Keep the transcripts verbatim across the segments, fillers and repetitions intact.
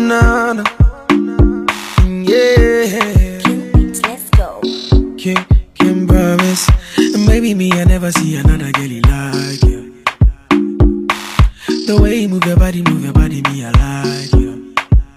na na. Yeah. King Beats, let's go. King, King promise. And maybe me, I never see another girl like you. The way you move your body, move your body, me, I like you.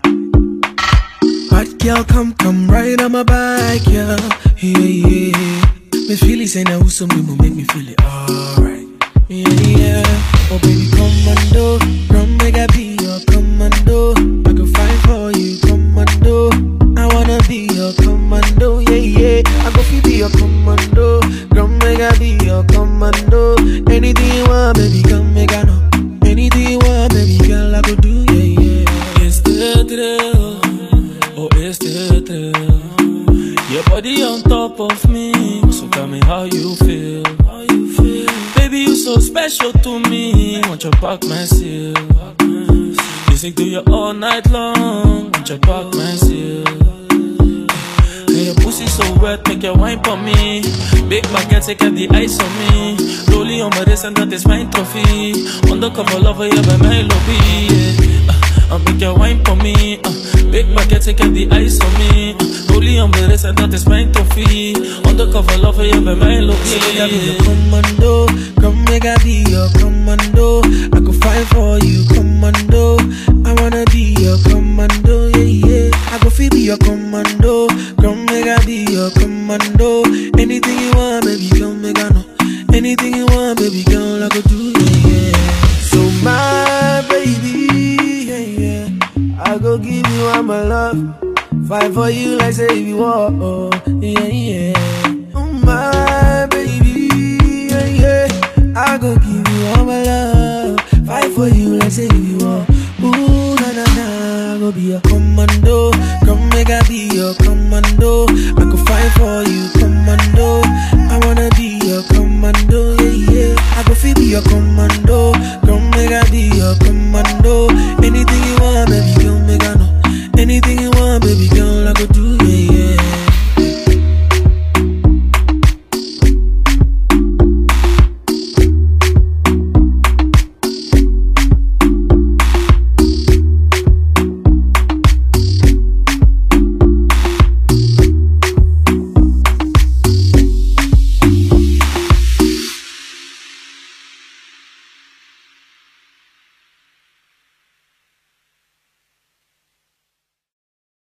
Bad girl, come, come right on my bike, yeah. Yeah, yeah. Me feel it, say now who's some will make me feel it alright. Yeah, yeah. Oh baby, commando, come make I be your commando. I can fight for you, commando. I wanna be your commando, yeah, yeah. I go feel be your commando. Come make I be your commando. Anything you want, baby, come make I know. Anything you want, baby, girl, I go do, yeah, yeah. It's the thrill, oh, it's the thrill. Your body on top of me, so tell me how you feel. How you feel? Baby, you so special to me. Want your back, my seal. Music do you all night long. Want your back, my seal. And your pussy so wet, make your wine for me. Big baguette, take out the ice on me. Rolling on my wrist and that is my trophy. Undercover lover, yeah, by my lobby. Yeah. Uh, make your wine for me. Uh, big baguette, take out the ice on me. Uh, rolling on my wrist and that is my trophy. Undercover lover, yeah, by my lobby. So make I be your commando. Come make I be your commando. I could fight for you, commando. I wanna be your commando, yeah, yeah. I go feel be your commando. Come make I be your commando. Anything you want, baby, come make I know. Anything you want, baby, girl, I go do, yeah, yeah. So my baby, yeah, yeah. I go give you all my love. Fight for you like say you want, oh, yeah, yeah. Oh my baby, yeah, yeah. I go give you all my love. Fight for you like say you want. Ooh, na na na, I go be your commando. Come make I be your commando. I go fight for you, commando. I wanna be your commando, yeah, yeah. I go feel be your commando. Come make I be your commando.